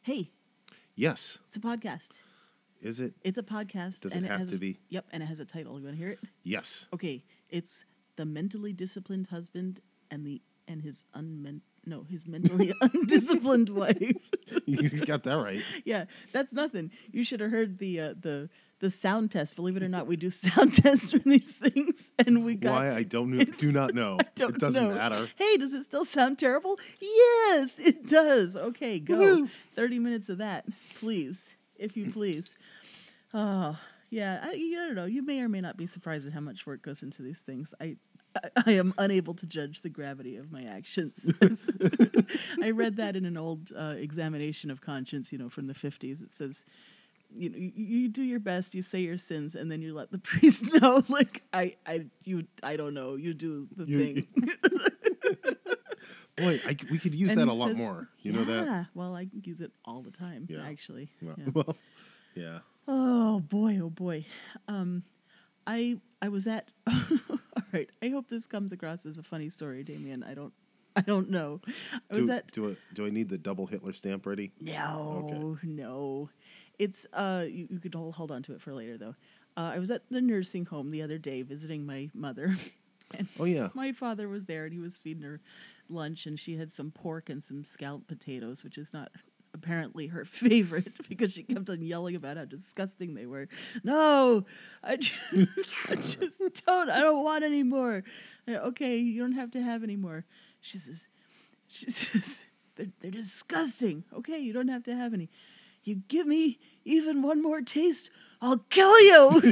Hey, Yes. it's a podcast. Is it? It's a podcast. Does and it have has to be? Yep, and it has a title. You want to hear it? Yes. Okay, it's The Mentally Disciplined Husband and his mentally undisciplined wife. He's got that right. Yeah, that's nothing. You should have heard the sound test. Believe it or not, we do sound tests for these things, and we got. Why I do not know. Don't It doesn't know. matter. Hey, does it still sound terrible? Yes, it does. Okay, go. Woo-hoo. 30 minutes of that, please, if you please. Oh, yeah. I don't know. You may or may not be surprised at how much work goes into these things. I am unable to judge the gravity of my actions. I read that in an old examination of conscience, from the 50s. It says, you do your best, you say your sins, and then you let the priest know. Like, I don't know. You do the thing. Boy, we could use And that he a lot says, more. You know that? Yeah. Well, I use it all the time, Yeah. actually. Well, Yeah. well, yeah. Oh boy, oh boy. I was at. All right. I hope this comes across as a funny story, Damien. I don't know. I was at. Do I need the double Hitler stamp ready? No, no. It's You could hold on to it for later though. I was at the nursing home the other day visiting my mother. And Oh yeah. my father was there and he was feeding her lunch, and she had some pork and some scalloped potatoes, which is not apparently her favorite because she kept on yelling about how disgusting they were. No, I just I don't want any more. Okay, you don't have to have any more. She says, they're disgusting. Okay, you don't have to have any. You give me even one more taste, I'll kill you.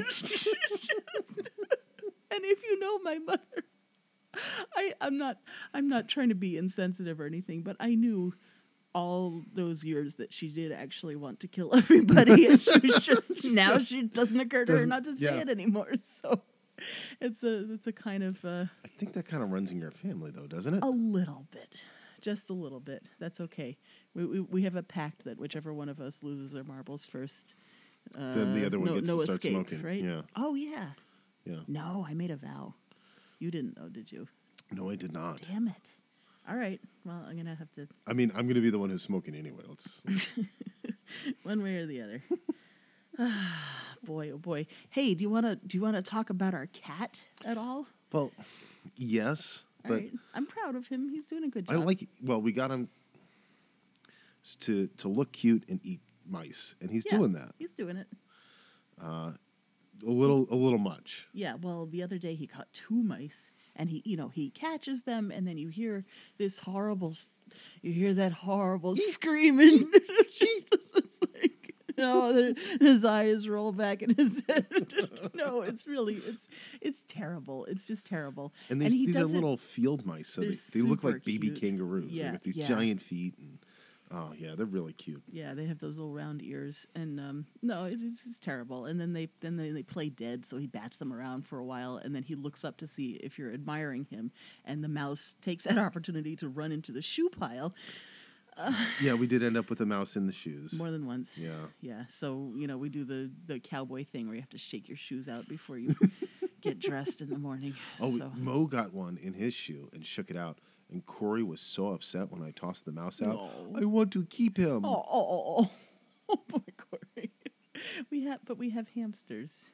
And if you know my mother, I'm not trying to be insensitive or anything, but I knew all those years that she did actually want to kill everybody, and she was just now she doesn't occur to her not to say it anymore. So it's a kind of I think that kind of runs in your family, though, doesn't it? a little bit, just a little bit. That's okay. We have a pact that whichever one of us loses their marbles first, Then the other one gets to start escape, smoking. right? Yeah. Oh yeah. Yeah. No, I made a vow. You didn't know, did you? No, I did not. Damn it. All right. Well, I'm gonna have to I mean, I'm going to be the one who's smoking anyway. Let's one way or the other. Boy, oh boy. Hey, do you wanna talk about our cat at all? Well, yes, All but right. I'm proud of him. He's doing a good job. I like. Well, we got him to look cute and eat mice, and he's doing that He's doing it. a little much. Yeah. Well, the other day he caught 2 mice, and he catches them, and then you hear that horrible screaming. It's like, his eyes roll back in his head. No, it's terrible. It's just terrible. And he these are doesn't- little field mice, so they're they look super like baby cute. kangaroos. Yeah, They got these yeah. giant feet, and they're really cute. Yeah, they have those little round ears, and no, it's just terrible. And then they play dead, so he bats them around for a while, and then he looks up to see if you're admiring him, and the mouse takes that opportunity to run into the shoe pile Yeah, we did end up with a mouse in the shoes. more than once. Yeah. Yeah. So we do the cowboy thing where you have to shake your shoes out before you get dressed in the morning. Oh, so. Mo got one in his shoe and shook it out. And Corey was so upset when I tossed the mouse out. No. I want to keep him. Oh, poor Corey. We have hamsters.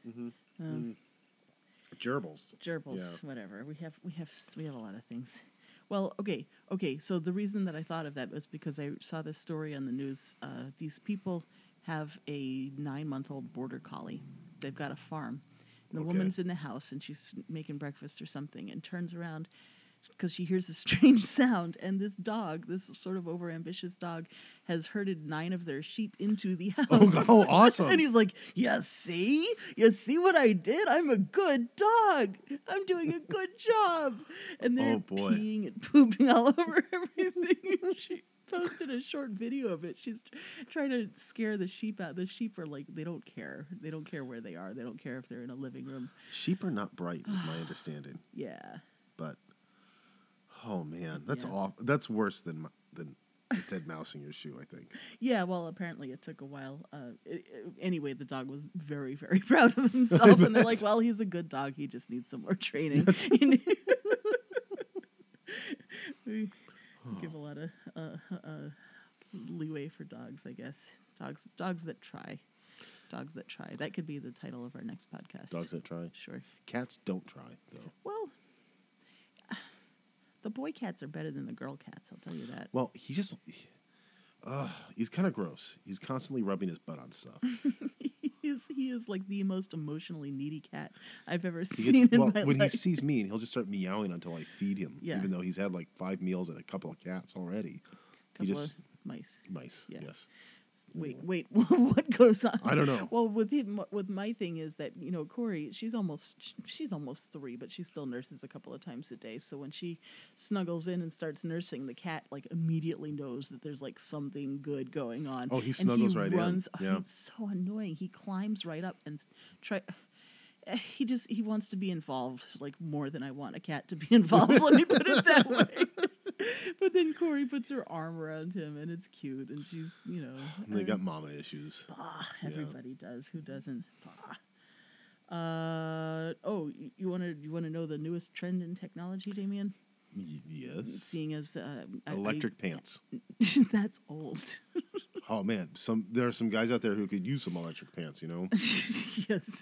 Gerbils. Gerbils, Yeah. whatever. We have a lot of things. Well, okay. So the reason that I thought of that was because I saw this story on the news. These people have a 9-month-old border collie. They've got a farm. And the Okay. woman's in the house, and she's making breakfast or something, and turns around because she hears a strange sound, and this dog, this sort of overambitious dog, has herded 9 of their sheep into the house. Oh, awesome. And he's like, you see what I did? I'm a good dog. I'm doing a good job. And they're Oh, boy. peeing and pooping all over everything. And she posted a short video of it. She's trying to scare the sheep out. The sheep are like, they don't care. They don't care where they are. They don't care if they're in a living room. Sheep are not bright, is my understanding. Yeah. But, oh, man, that's Yeah. awful. That's worse than a dead mouse in your shoe, I think. Yeah, well, apparently it took a while. Anyway, the dog was very, very proud of himself, and they're like, "Well, he's a good dog. He just needs some more training." We give a lot of leeway for dogs, I guess. Dogs that try. Dogs that try. That could be the title of our next podcast. Dogs that try. Sure. Cats don't try though. Well, the boy cats are better than the girl cats. I'll tell you that. Well, he's kind of gross. He's constantly rubbing his butt on stuff. He is like the most emotionally needy cat I've ever seen in my life. When he sees me, he'll just start meowing until I feed him. Yeah. Even though he's had like 5 meals and a couple of cats already. Couple of mice. Mice. Yeah. Yes. Wait, what goes on? I don't know. Well, with my thing is that, you know, Corey, she's almost 3, but she still nurses a couple of times a day. So when she snuggles in and starts nursing, the cat like immediately knows that there's like something good going on. Oh, he and snuggles he right runs, in. Yeah. It's so annoying. He climbs right up and he wants to be involved like more than I want a cat to be involved. Let me put it that way. But then Corey puts her arm around him, and it's cute, and she's, you know... They got mama issues. Everybody does. Who doesn't? You want to know the newest trend in technology, Damien? Yes. Seeing as... Electric pants. That's old. Oh, man. There are some guys out there who could use some electric pants, you know? Yes.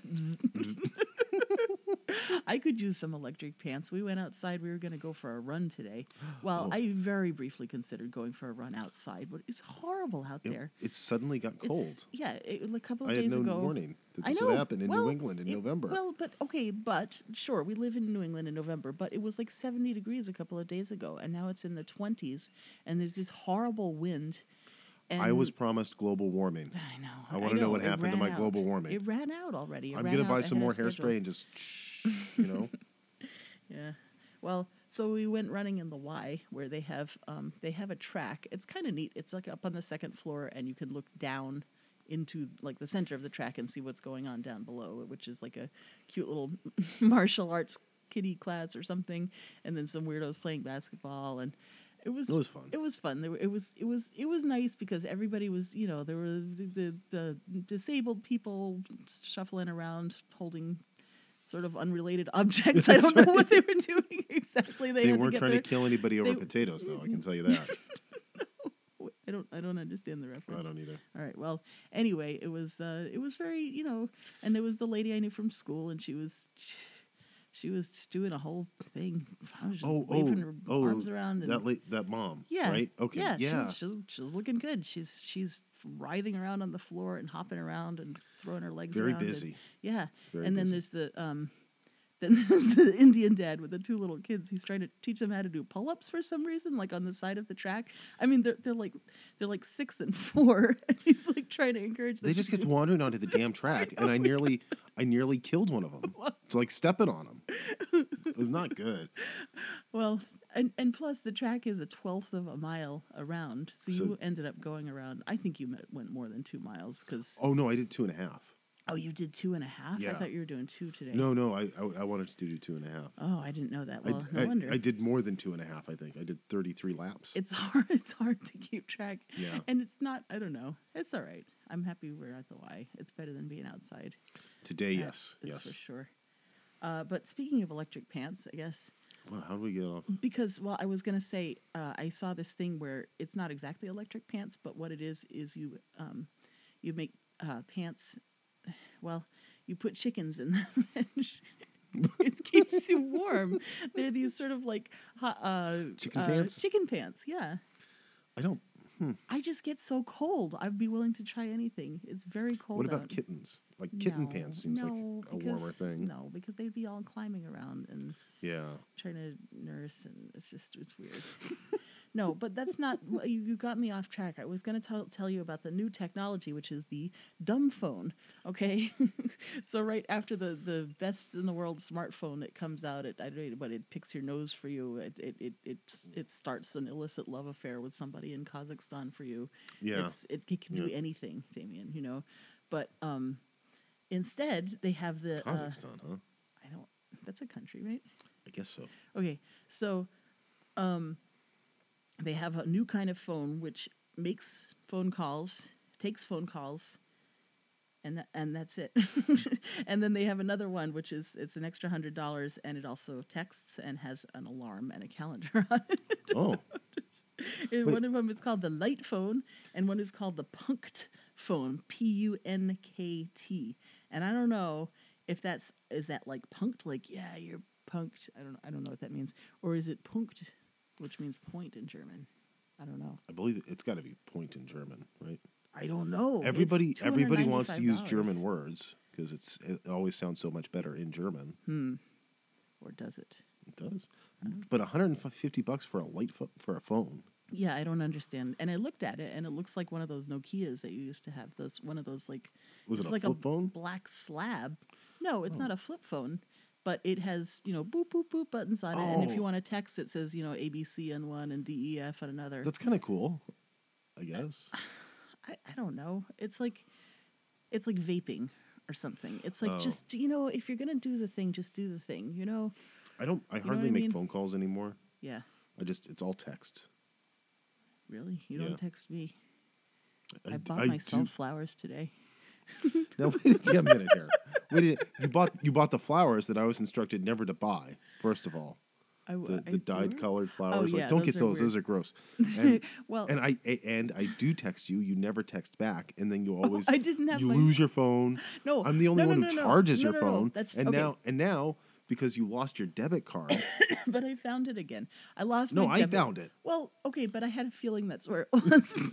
I could use some electric pants. We went outside. We were going to go for a run today. Well, I very briefly considered going for a run outside, but it's horrible out there. It suddenly got cold. A couple of I days had no ago. warning that I this know. would happen in New England in November. Well, but sure, we live in New England in November, but it was like 70 degrees a couple of days ago, and now it's in the 20s, and there's this horrible wind. And I was promised global warming. I know. I want to know what happened to my global warming. It ran out already. I'm going to buy some more hairspray and just, you know. Yeah. Well, so we went running in the Y, where they have a track. It's kind of neat. It's like up on the second floor, and you can look down into like the center of the track and see what's going on down below, which is like a cute little martial arts kiddie class or something, and then some weirdos playing basketball, and it was fun. It was fun. It was nice because everybody was, you know, there were the disabled people shuffling around holding sort of unrelated objects. I don't know what they were doing exactly. They weren't trying to kill anybody over potatoes, though. I can tell you that. I don't understand the reference. I don't either. All right. Well, anyway, it was very, you know, and there was the lady I knew from school, and she was doing a whole thing. I was just waving her arms around. And that mom. Yeah. Right. Okay. Yeah. She was looking good. She's writhing around on the floor and hopping around and throwing her legs around. Very busy. Then there's the Indian dad with the 2 little kids. He's trying to teach them how to do pull-ups for some reason, like on the side of the track. I meing, they're like 6 and 4. And he's like trying to encourage them. They just kept wandering onto the damn track, and I nearly killed one of them. It's like stepping on them. It was not good. Well, and plus the track is a 1/12 of a mile around, so you ended up going around. I think you went more than 2 miles because. Oh no, I did 2.5. Oh, you did 2.5? Yeah. I thought you were doing 2 today. No, I wanted to do 2.5. Oh, I didn't know that. Well, no wonder. I did more than 2.5. I think I did 33 laps. It's hard. It's hard to keep track. Yeah. And it's not. I don't know. It's all right. I'm happy we're at the Y. It's better than being outside. Today, yes. For sure. But speaking of electric pants, I guess. Well, how do we get off? Because, well, I was going to say, I saw this thing where it's not exactly electric pants, but what it is you make pants. Well, you put chickens in them. It keeps you warm. They're these sort of like chicken pants. Chicken pants, yeah. I don't. I just get so cold. I'd be willing to try anything. It's very cold. What about out. Kittens? Like kitten pants seems like a warmer thing. No, because they'd be all climbing around and trying to nurse, and it's weird. No, but that's not. You got me off track. I was going to tell you about the new technology, which is the dumb phone. Okay, so right after the best in the world smartphone that comes out, it picks your nose for you. It starts an illicit love affair with somebody in Kazakhstan for you. Yeah, it can do anything, Damien. You know, but instead they have the Kazakhstan, huh? I don't. That's a country, right? I guess so. Okay, so they have a new kind of phone which makes phone calls, takes phone calls, and that's it. And then they have another one which it's an extra $100, and it also texts and has an alarm and a calendar on it. Oh, And Wait. one of them is called the light phone, and one is called the punkt phone, Punkt. And I don't know if is that like punked, like yeah, you're punked. I don't know what that means, or is it punkt, which means point in German. I don't know. I believe it's got to be point in German, right? I don't know. Everybody wants to use $295. German words because it always sounds so much better in German. Or does it? It does. But $150 for for a phone. Yeah, I don't understand. And I looked at it, and it looks like one of those Nokias that you used to have. One of those like Was it it's a like flip phone? black slab. No, it's not a flip phone, but it has boop boop boop buttons on it. And if you want to text, it says ABC on one and DEF on another. That's kind of cool, I guess. I don't know. It's like vaping or something. It's like just if you're gonna do the thing, just do the thing. I hardly make phone calls anymore. Yeah. It's all text. Really? You Yeah. don't text me. I I bought myself do. flowers today. Now wait a minute here. You bought the flowers that I was instructed never to buy. First of all, the dyed colored flowers. yeah, Like don't those get are those. weird. Those are gross. And, Well, and I do text you. You never text back, and then you always I didn't have you my- lose your phone. No, I'm the only no, one no, who no, no. charges No, your no, no. phone. That's and okay. now because you lost your debit card. but I found it again. I lost No, my I debit. found it. Well, okay, but I had a feeling that's where it was.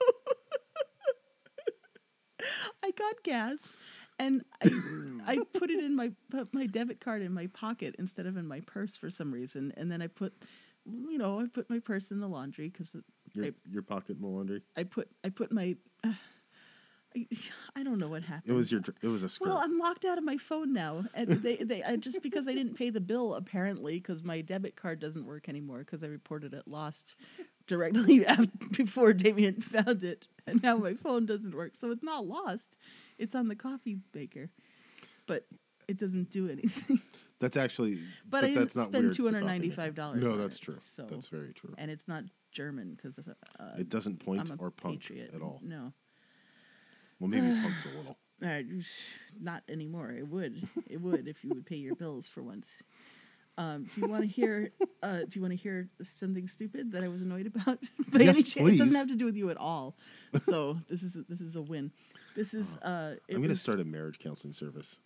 I got gas, and I put it in my debit card in my pocket instead of in my purse for some reason, and then I put my purse in the laundry because Your pocket in the laundry. I put my. I don't know what happened. It was a skirt. Well, I'm locked out of my phone now, and I just because I didn't pay the bill apparently because my debit card doesn't work anymore because I reported it lost directly before Damien found it, and now my phone doesn't work. So it's not lost; it's on the coffee maker, but it doesn't do anything. That's actually. But I didn't that's not spend weird, the coffee $295. maker. No, on that's it, true. So That's very true. and it's not German because It doesn't point I'm a or punk patriot. at all. No. Well, maybe punks a little. All right, not anymore. It would if you would pay your bills for once. Do you want to hear? Do you want to hear something stupid that I was annoyed about? By Yes, any chance? It please. doesn't have to do with you at all. So this is a win. This is. I'm going to start a marriage counseling service.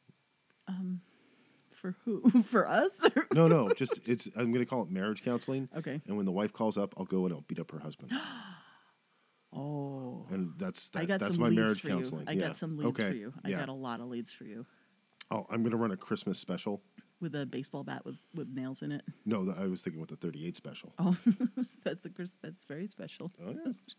For who? For us? No, just I'm going to call it marriage counseling. Okay. And when the wife calls up, I'll go and I'll beat up her husband. Oh. And that's I got that's some my leads marriage for counseling. you. I got some leads for you. I got a lot of leads for you. Oh, I'm going to run a Christmas special. With a baseball bat with nails in it. No, I was thinking with the 38 special. Oh, that's very special. Oh, yes.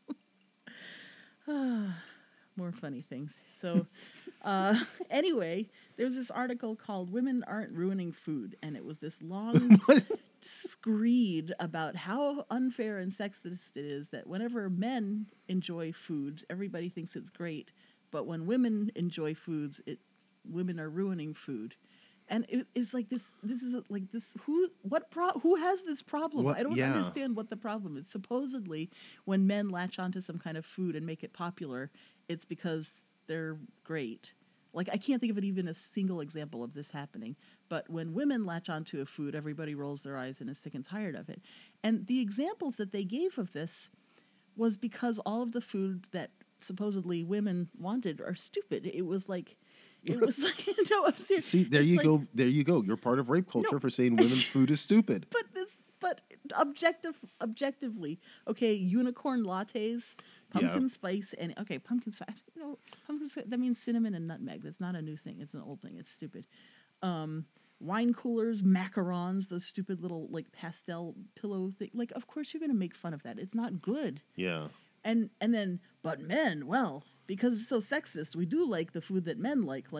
More funny things. So, anyway, there's this article called "Women Aren't Ruining Food," and it was this long screed about how unfair and sexist it is that whenever men enjoy foods, everybody thinks it's great, but when women enjoy foods, women are ruining food. And it's like this. This is like this. Who has this problem? I don't understand what the problem is. Supposedly, when men latch onto some kind of food and make it popular, it's because they're great. Like I can't think of even a single example of this happening. But when women latch onto a food, everybody rolls their eyes and is sick and tired of it. And the examples that they gave of this was because all of the food that supposedly women wanted are stupid. It was like. No, I'm serious. See, there you go. There you go. You're part of rape culture for saying women's food is stupid. But objectively, okay, unicorn lattes, pumpkin spice, and pumpkin spice. Pumpkin spice. That means cinnamon and nutmeg. That's not a new thing. It's an old thing. It's stupid. Wine coolers, macarons, those stupid little like pastel pillow thing. Like, of course you're gonna make fun of that. It's not good. Yeah. And then, but men, well, because it's so sexist, we do like the food that men like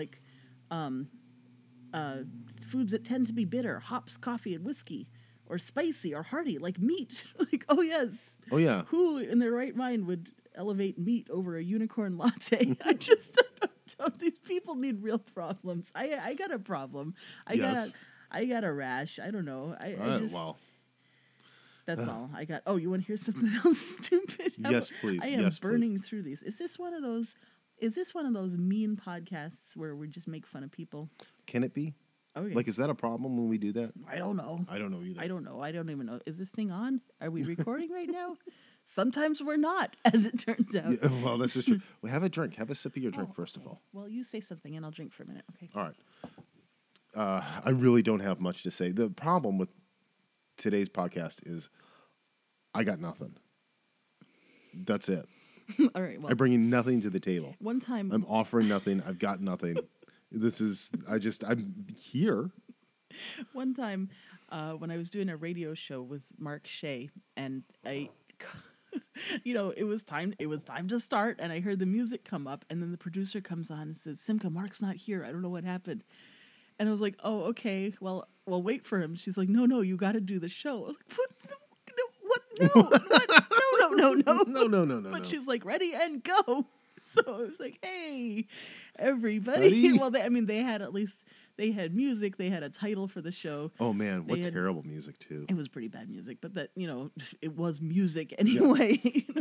foods that tend to be bitter, hops, coffee, and whiskey, or spicy or hearty, like meat. Like, oh yes. Oh yeah. Who in their right mind would elevate meat over a unicorn latte? These people need real problems. I got a problem. I got a rash. I don't know. Wow. That's all I got. Oh, you want to hear something else stupid? Yes, please. I am burning through these. Is this one of those mean podcasts where we just make fun of people? Can it be? Okay. Like, is that a problem when we do that? I don't know. I don't know either. I don't know. I don't even know. Is this thing on? Are we recording right now? Sometimes we're not, as it turns out. Yeah, well, this is true. Well, have a drink. Have a sip of your drink, first of all. Well, you say something and I'll drink for a minute, okay? All right. I really don't have much to say. The problem with today's podcast is I got nothing. That's it. All right. Well, I'm bringing nothing to the table. One time, I'm offering nothing. I've got nothing. I'm here. One time, when I was doing a radio show with Mark Shea, and I, it was time to start, and I heard the music come up, and then the producer comes on and says, "Simca, Mark's not here. I don't know what happened." And I was like, "Oh, okay. Well, wait for him." She's like, "No, you got to do the show." I'm like, what? No, what? No. But she's like, "Ready and go." So I was like, "Hey, everybody!" Well, they had music. They had a title for the show. Oh man, what terrible music too! It was pretty bad music, but that it was music anyway. Yeah.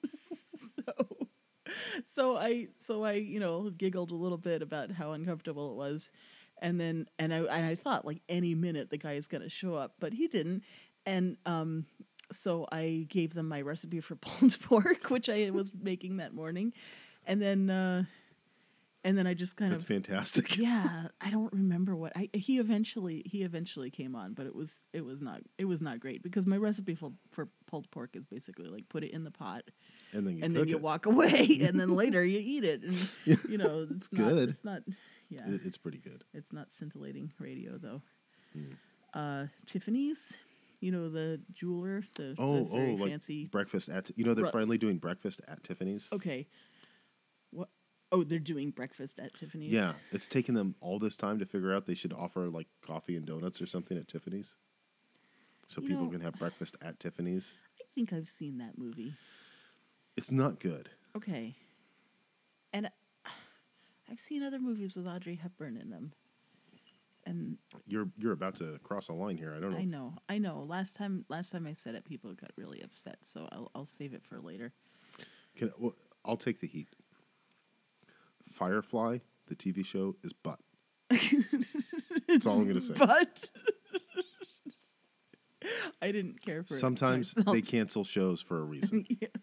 So I giggled a little bit about how uncomfortable it was, and I thought like any minute the guy is gonna show up, but he didn't, and so I gave them my recipe for pulled pork, which I was making that morning. And then I just kind That's fantastic. Yeah, I don't remember what he eventually came on, but it was not great because my recipe for pulled pork is basically like put it in the pot and then you walk away and then later you eat it, and it's not good. It's not. Yeah, it's pretty good. It's not scintillating radio though. Tiffany's. The jeweler, the very fancy breakfast at. They're finally doing breakfast at Tiffany's. Okay. What? Oh, they're doing breakfast at Tiffany's. Yeah, it's taken them all this time to figure out they should offer like coffee and donuts or something at Tiffany's, so people can have breakfast at Tiffany's. I think I've seen that movie. It's not good. Okay. And I've seen other movies with Audrey Hepburn in them. And you're about to cross a line here. I don't know. I know. Last time I said it, people got really upset. So I'll save it for later. I'll take the heat. Firefly, the TV show, is butt. That's all I'm going to say. Butt. I didn't care for Sometimes it. Sometimes they cancel shows for a reason.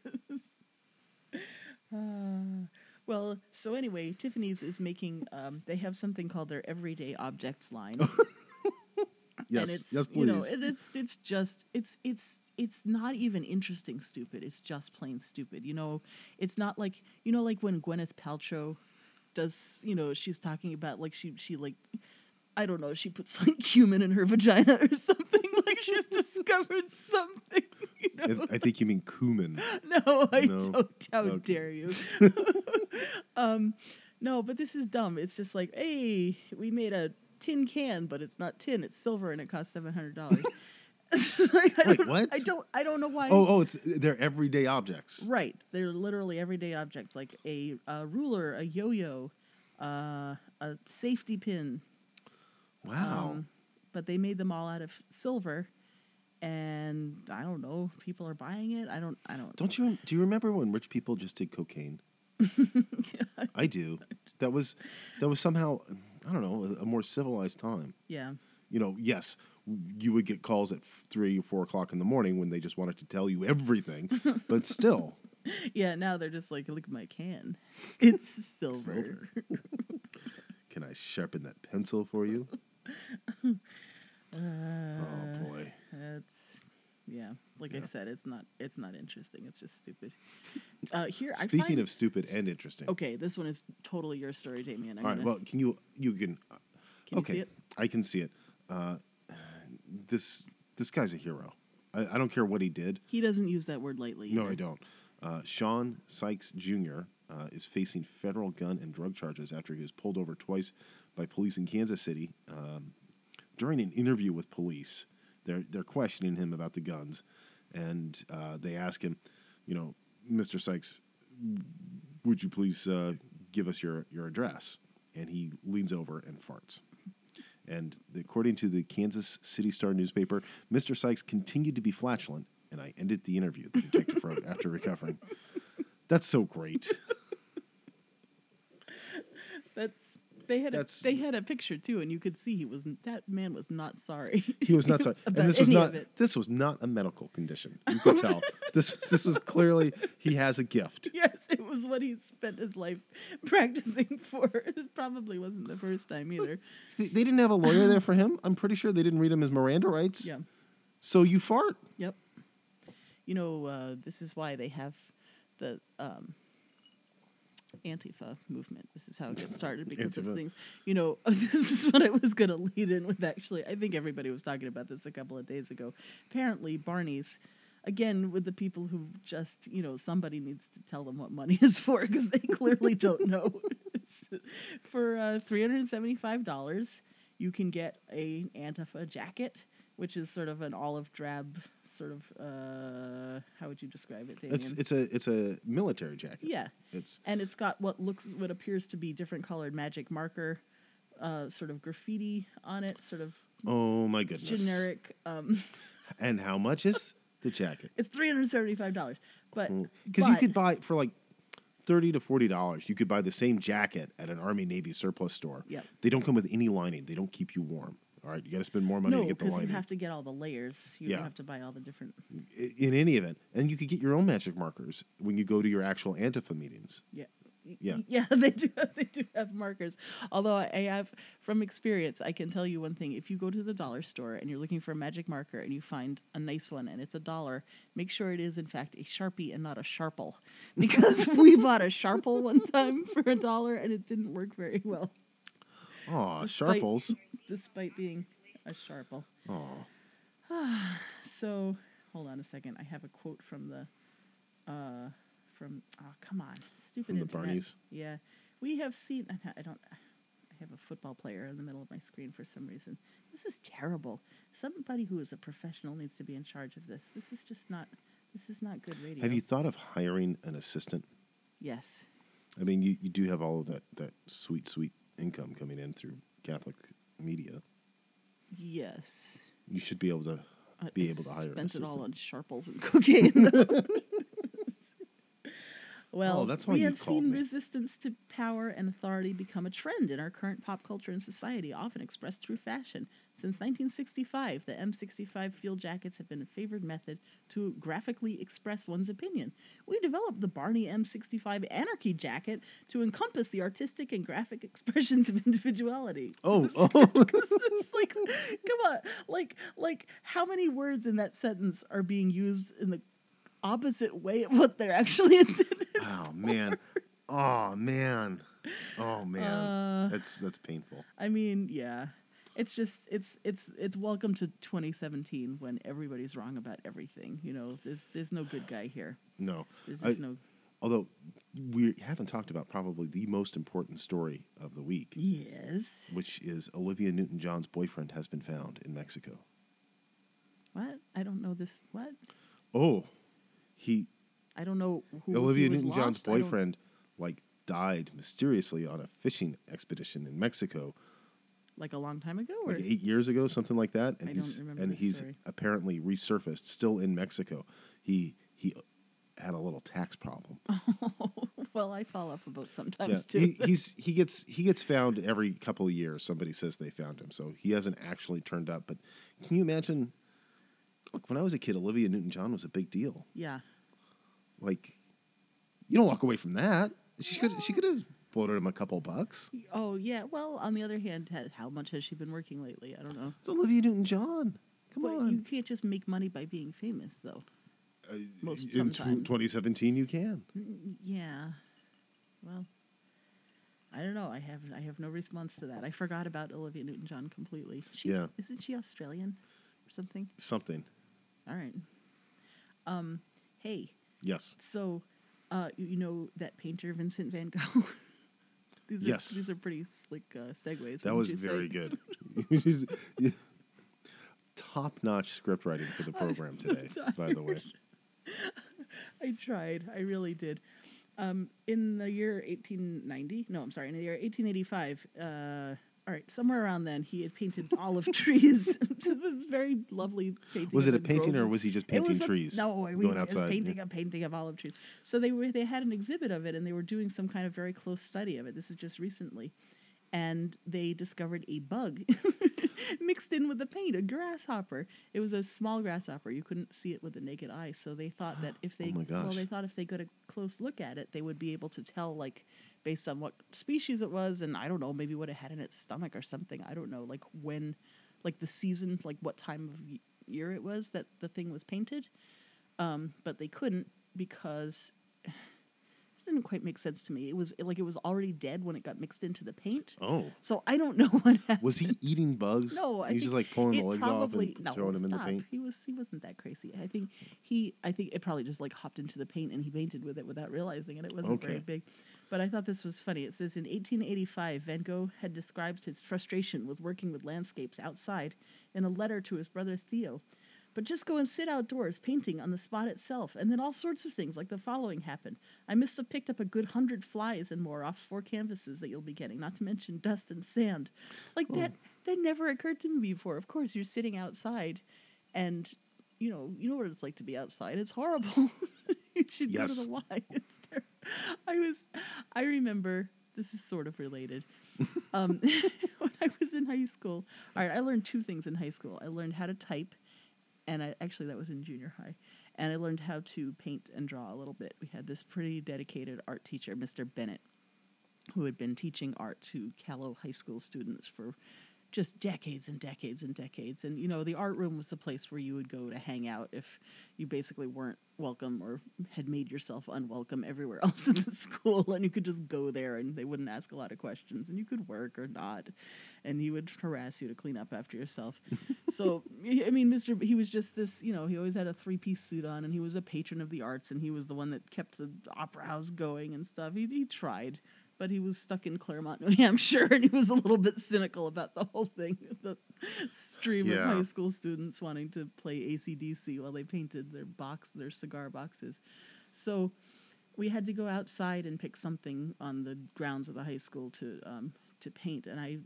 Well, so anyway, Tiffany's is making. They have something called their Everyday Objects line. Yes, and it's, yes, please. It's not even interesting stupid. It's just plain stupid. It's not like like when Gwyneth Paltrow does. She's talking about like she like. I don't know, she puts like cumin in her vagina or something, like she's discovered something. I think you mean cumin. No, I don't. How dare you? No, but this is dumb. It's just like, hey, we made a tin can, but it's not tin, it's silver, and it costs $700. Wait, what? I don't know why. They're everyday objects. Right, they're literally everyday objects, like a ruler, a yo-yo, a safety pin. Wow. But they made them all out of silver, and I don't know, people are buying it. I don't. Do you remember when rich people just did cocaine? Yeah, I do. That was somehow, I don't know, a more civilized time. Yeah. Yes, you would get calls at 3 or 4 o'clock in the morning when they just wanted to tell you everything, but still. Yeah, now they're just like, look at my can. It's silver. Can I sharpen that pencil for you? Oh boy. I said, it's not interesting. It's just stupid. Speaking of stupid and interesting. Okay, this one is totally your story, Damien. All right. Well, can you can you see it? I can see it. This guy's a hero. I don't care what he did. He doesn't use that word lightly either. No, I don't. Sean Sykes Jr. Is facing federal gun and drug charges after he was pulled over twice by police in Kansas City. During an interview with police, they're questioning him about the guns, and they ask him, Mr. Sykes, would you please give us your address? And he leans over and farts. And according to the Kansas City Star newspaper, Mr. Sykes continued to be flatulent, and I ended the interview, the detective wrote after recovering. That's so great. they had a picture too, and you could see that man was not sorry. He was not sorry, and about any of it. this was not a medical condition. You could tell this is clearly he has a gift. Yes, it was what he spent his life practicing for. It probably wasn't the first time either. They didn't have a lawyer there for him. I'm pretty sure they didn't read him his Miranda rights. Yeah. So you fart. Yep. This is why they have the Antifa movement. This is how it gets started because of things. This is what I was going to lead in with, actually. I think everybody was talking about this a couple of days ago. Apparently, Barney's, again, with the people who just, somebody needs to tell them what money is for because they clearly don't know. For $375, you can get an Antifa jacket, which is sort of an olive drab sort of, how would you describe it, Damien? It's a military jacket. Yeah. It's got what appears to be different colored magic marker, sort of graffiti on it, sort of. Oh my goodness. Generic. And how much is the jacket? It's $375, but because you could buy for like $30 to $40. You could buy the same jacket at an Army Navy surplus store. Yep. They don't come with any lining. They don't keep you warm. All right, you got to spend more money to get the lining. No, because you have to get all the layers. You have to buy all the different. In any event, and you could get your own magic markers when you go to your actual Antifa meetings. Yeah. Yeah. Yeah, they do. They do have markers. Although I have, from experience, I can tell you one thing: if you go to the dollar store and you're looking for a magic marker and you find a nice one and it's $1, make sure it is in fact a Sharpie and not a Sharple, because we bought a Sharple one time for $1 and it didn't work very well. Oh, Sharples. Despite being a Sharple. Oh. So, hold on a second. I have a quote from the, come on. Stupid From the internet. Barneys? Yeah. We have seen, I have a football player in the middle of my screen for some reason. This is terrible. Somebody who is a professional needs to be in charge of this. This is not good radio. Have you thought of hiring an assistant? Yes. I mean, you do have all of that sweet income coming in through Catholic media. Yes. You should be able to hire an assistant. Spent it all on Sharples and cocaine. Well, that's why we you have called seen me. resistance to power and authority become a trend in our current pop culture and society, often expressed through fashion. Since 1965, the M65 field jackets have been a favored method to graphically express one's opinion. We developed the Barney M65 Anarchy jacket to encompass the artistic and graphic expressions of individuality. It's like, come on, like how many words in that sentence are being used in the opposite way of what they're actually intended? Oh man. That's painful. I mean, yeah. It's just it's welcome to 2017 when everybody's wrong about everything. There's no good guy here. No. There's just no. Although we haven't talked about probably the most important story of the week. Yes. Which is Olivia Newton-John's boyfriend has been found in Mexico. What? I don't know this. What? Oh. I don't know who Olivia was Newton-John's lost. boyfriend died mysteriously on a fishing expedition in Mexico. Like a long time ago, or 8 years ago, something like that. And I don't remember this he's story. apparently resurfaced, still in Mexico. He had a little tax problem. Well, I fall off a boat sometimes too. He gets found every couple of years. Somebody says they found him, so he hasn't actually turned up. But can you imagine? Look, when I was a kid, Olivia Newton-John was a big deal. Yeah. Like, you don't walk away from that. She could have floated him a couple bucks. Oh yeah. Well, on the other hand, how much has she been working lately? I don't know. It's Olivia Newton-John. Come But on. you can't just make money by being famous, though. In Sometimes. 2017, you can. Yeah. Well, I don't know. I have no response to that. I forgot about Olivia Newton-John completely. Isn't she Australian or something? Something. All right. Hey. Yes. So, you know that painter Vincent van Gogh? These are pretty slick segues. That was very good. Top-notch script writing for the program today, by the way. I tried. I really did. In the year 1885, all right, somewhere around then, he had painted olive trees. It was very lovely painting. Was it of a painting, grove. or was he just painting trees? No, going outside? It was a painting of olive trees. So they had an exhibit of it, and they were doing some kind of very close study of it. This is just recently. and they discovered a bug mixed in with the paint, a grasshopper. It was a small grasshopper. You couldn't see it with the naked eye. So they thought that if they, Oh my gosh. they thought if they got a close look at it, they would be able to tell, like, based on what species it was, and I don't know, maybe what it had in its stomach or something. I don't know, like when, like the season, like what time of year it was that the thing was painted. But they couldn't because it didn't quite make sense to me. It was like it was already dead when it got mixed into the paint. Oh. So I don't know what happened. Was he eating bugs? No, I he was think just like pulling the it legs probably, off and no, throwing them in the stop. paint. He wasn't that crazy. I think it probably just like hopped into the paint and he painted with it without realizing it. It wasn't very Okay. big. But I thought this was funny. It says in 1885, Van Gogh had described his frustration with working with landscapes outside in a letter to his brother Theo. But just go and sit outdoors painting on the spot itself, and then all sorts of things like the following happened. I must have picked up a good 100 flies and more off 4 canvases that you'll be getting, not to mention dust and sand. Like that never occurred to me before. Of course, you're sitting outside, and you know what it's like to be outside. It's horrible. You should go to the Y. It's terrible. I remember, this is sort of related. When I was in high school, all right, I learned 2 things in high school. I learned how to type. And that was in junior high. And I learned how to paint and draw a little bit. We had this pretty dedicated art teacher, Mr. Bennett, who had been teaching art to Callow High School students for just decades and decades and decades. And, the art room was the place where you would go to hang out if you basically weren't welcome or had made yourself unwelcome everywhere else in the school. And you could just go there and they wouldn't ask a lot of questions and you could work or not. And he would harass you to clean up after yourself. So, I mean, he was just this, he always had a 3-piece suit on and he was a patron of the arts and he was the one that kept the opera house going and stuff. He tried. But he was stuck in Claremont, New Hampshire, and he was a little bit cynical about the whole thing. The stream of high school students wanting to play AC/DC while they painted their cigar boxes. So we had to go outside and pick something on the grounds of the high school to paint. And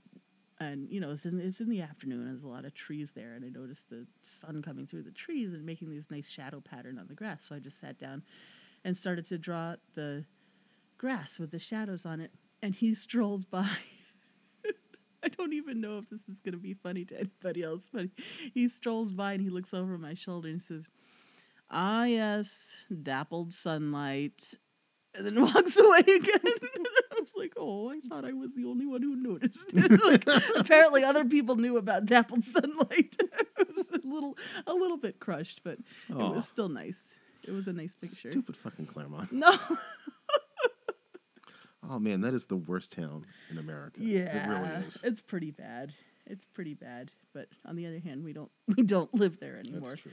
it's in the afternoon, and there's a lot of trees there, and I noticed the sun coming through the trees and making this nice shadow pattern on the grass. So I just sat down and started to draw the grass with the shadows on it, and he strolls by. I don't even know if this is going to be funny to anybody else, but he strolls by and he looks over my shoulder and says, "Ah, yes, dappled sunlight," and then walks away again. I was like, oh, I thought I was the only one who noticed it. Like, apparently other people knew about dappled sunlight. I was a little bit crushed, but it was still nice. It was a nice picture. Stupid fucking Claremont. No. Oh man, that is the worst town in America. Yeah, it really is. It's pretty bad. It's pretty bad. But on the other hand, we don't live there anymore. That's true.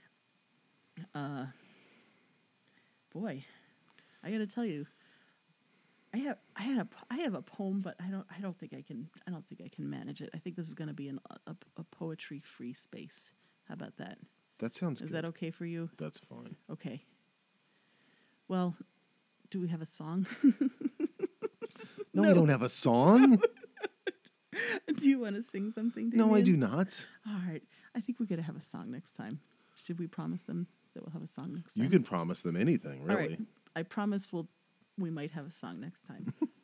Boy, I got to tell you, I have a poem, but I don't think I can manage it. I think this is going to be a poetry free space. How about that? That sounds good. Is that okay for you? That's fine. Okay. Well, do we have a song? No, we don't have a song. Do you want to sing something, Damien? No, I do not. All right. I think we're going to have a song next time. Should we promise them that we'll have a song next time? You can promise them anything, really. All right. I promise we might have a song next time.